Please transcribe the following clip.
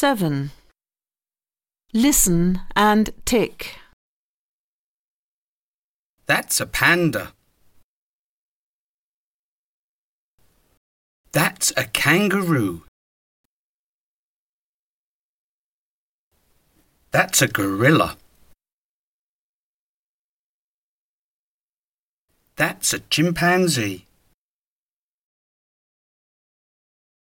7. Listen and tick. That's a panda. That's a kangaroo. That's a gorilla. That's a chimpanzee.